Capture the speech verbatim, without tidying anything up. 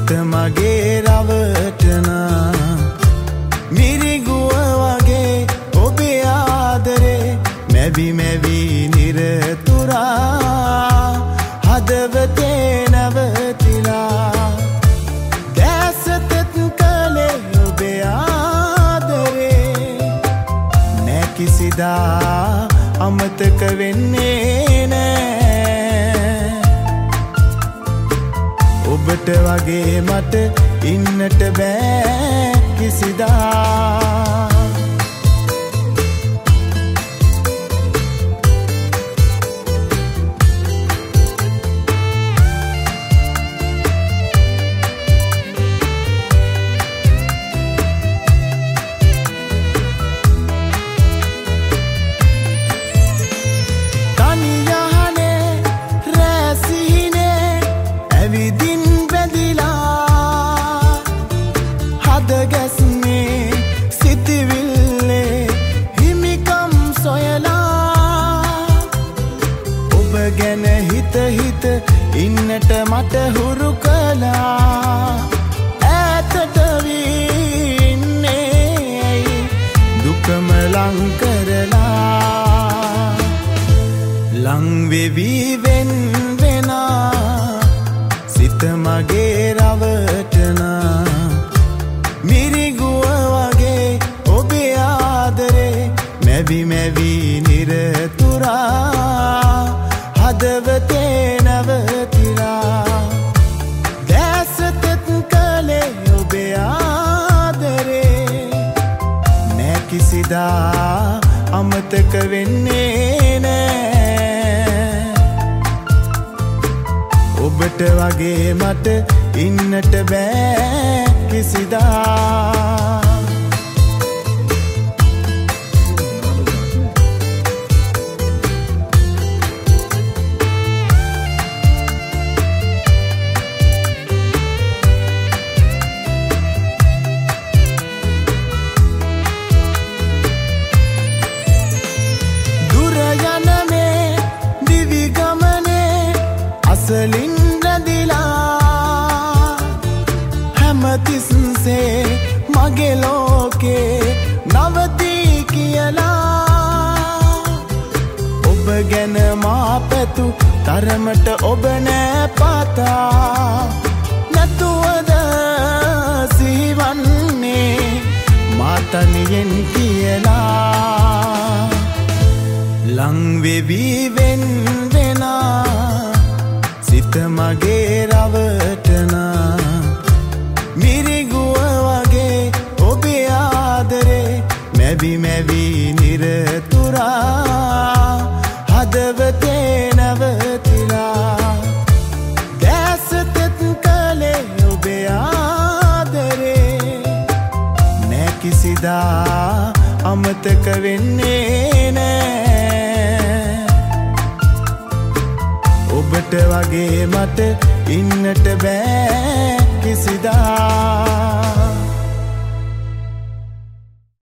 සිත මගේ රවටන මිරිගුව වගේ ඔබේ ආදරේ මැවි මැවි නිරතුරා හදවතේ නැවතිලා දැසතත් කලේ ඔබේ ආදරේ නෑ කිසිදා අමතක වෙන්නේ නෑ ඔබට වගේ මට ඉන්නට බෑ කිසිදා ගැන හිත හිත ඉන්නට මට හුරු කළා ඈතට වින්නේ දුකම ලං කරලා ලං වෙවි වෙන් වෙනා සිත මගේ රවටන මිරිගුව වගේ ඔබේ ආදරේ මැවි මැවි නිරතුරා හදවතේ නැවතිලා දැසතත් කලේ ඔබේ ආදරේ නෑ කිසිදා අමතක වෙන්නේ නෑ ඔබට වගේ මට ඉන්නට බෑ කිසිදා සලින් රැඳිලා හැමතිස්සේ මගේ ලෝකේ නවතී කියලා ඔබ ගැන මා පැතු තරමට ඔබ නෑ පාතා නැතුවද සිහිවන්නේ මා තනියෙන් කියලා ලං වෙවි වෙන් වෙනා සිත මගේ රවටන මිරිගුව වගේ ඔබේ ආදරේ මැවි මැවි නිරතුරා හදවතේ නැවතිලා දැසතත් කලේ ඔබේ ආදරේ නෑ කිසිදා අමතක වෙන්නේ නෑ ඔබට වගේ මට ඉන්නට බෑ කිසිදා